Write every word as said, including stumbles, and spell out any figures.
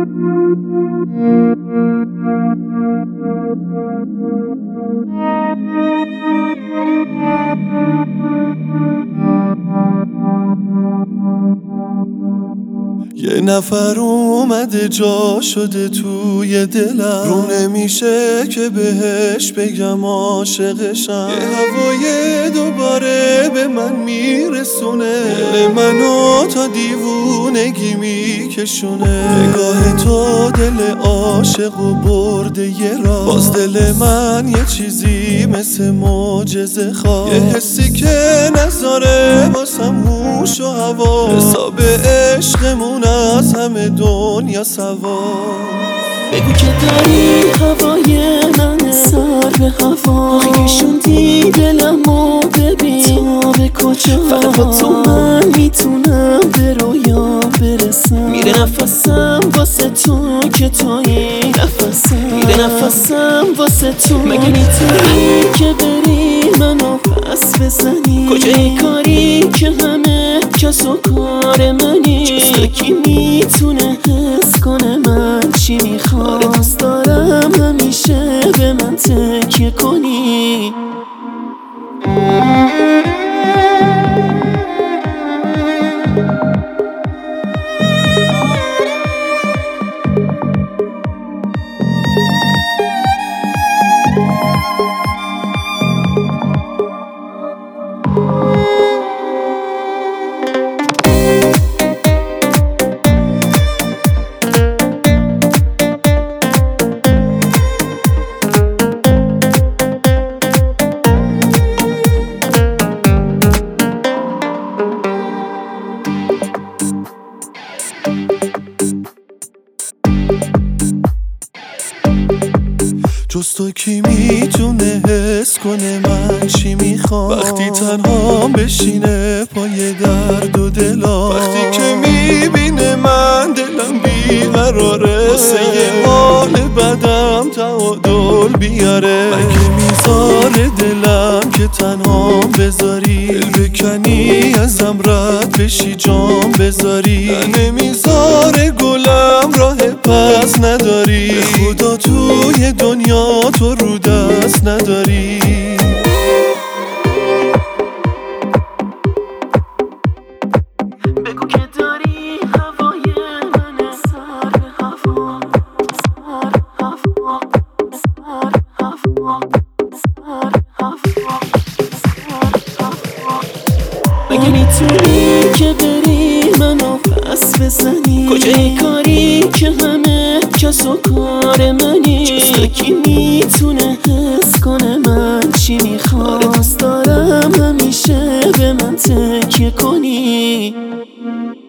یه نفر اومده جا شده توی دلم، رو نمیشه که بهش بگم عاشقشم. یه هوای دوباره به من میرسونه، دل منو تا دیوونگی میکشونه. نگاه تو دل عاشق و برده یه راه، باز دل من یه چیزی مثل معجزه خواه. یه حسی که نذاره واسم هوش و هوا، حساب عشقمون از همه دنیا سوا. بگو که داری هوای منه، سر به هوا خیشوندی دلمو ببین تا به کجا. فقط با تو من میتونم به رویا برسم. میره نفسم واسه تو که توی نفسم، میره نفسم واسه تو. مگه میتونی که بری منو پس بزنی؟ کجای کاری که همه کس و کار منی؟ جز کی میتونه حس کنه من چی میخوام؟ آره دوست دارم همیشه به من تکیه کنی. جز تو کی میتونه حس کنه من چی میخوام؟ وقتی تنها بشینه پای درد و دلم، وقتی که میبینه من دلم بیقراره، واسه یه حال بدم تعادل بیاره. مگه میذاره دلم که تنها بذاری، دل بکنی ازم رد بشی جام بذاری؟ نمیذاره گلم راه پس نداری، به خدا توی دنیا تو رو دست نداری. بگو که داری هوای منه، سر به هوا، سر هوا، سر هوا، سر هوا، سر هوا. مگه میتونی که بری منو پس بزنی؟ کجای کاری که همه کس و کار منی؟ جز کی میتونه حس کنه من چی میخوام؟ آره دوست دارم همیشه به من تکیه کنی.